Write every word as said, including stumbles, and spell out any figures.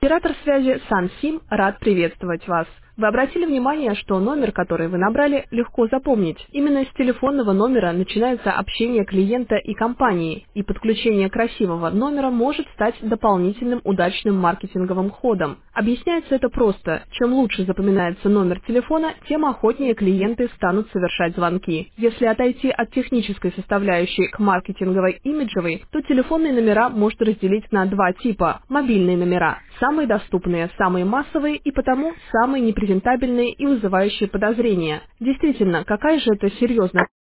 Оператор связи SunSim рад приветствовать вас. Вы обратили внимание, что номер, который вы набрали, легко запомнить. Именно с телефонного номера начинается общение клиента и компании, и подключение красивого номера может стать дополнительным удачным маркетинговым ходом. Объясняется это просто. Чем лучше запоминается номер телефона, тем охотнее клиенты станут совершать звонки. Если отойти от технической составляющей к маркетинговой имиджевой, то телефонные номера можно разделить на два типа. Мобильные номера. Самые доступные, самые массовые и потому самые непрезентабельные и вызывающие подозрения. Действительно, какая же это серьезная